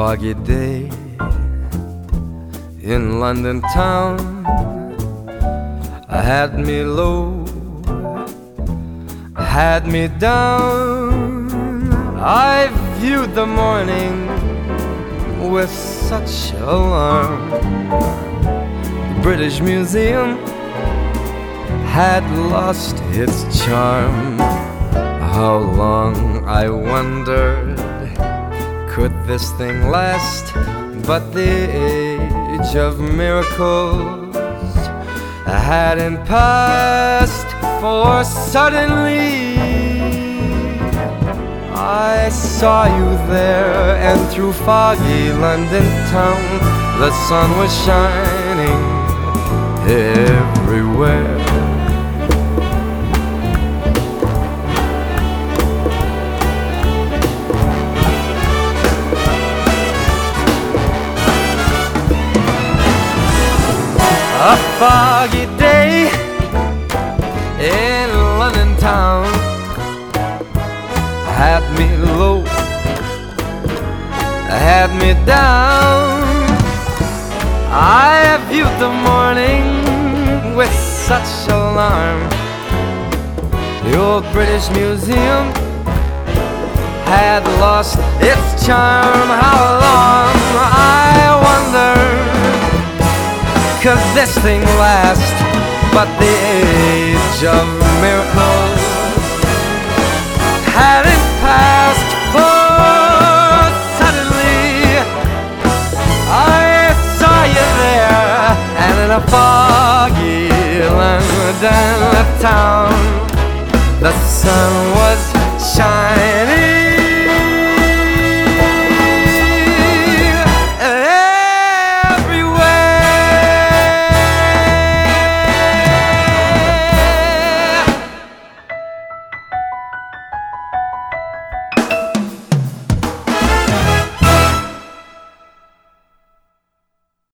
foggy day in London town had me low, had me down. I viewed the morning with such alarm. The British Museum had lost its charm. How long, I wondered, could this thing last? But the age of miracles hadn't passed, for suddenly I saw you there, and through foggy London town the sun was shining everywhere. A foggy day in London town had me low, had me down. I viewed the morning with such alarm. The old British Museum had lost its charm. How long, I wondered, could this thing last? But the age of miracles hadn't passed, for suddenly I saw you there, and in a foggy London town the sun was shining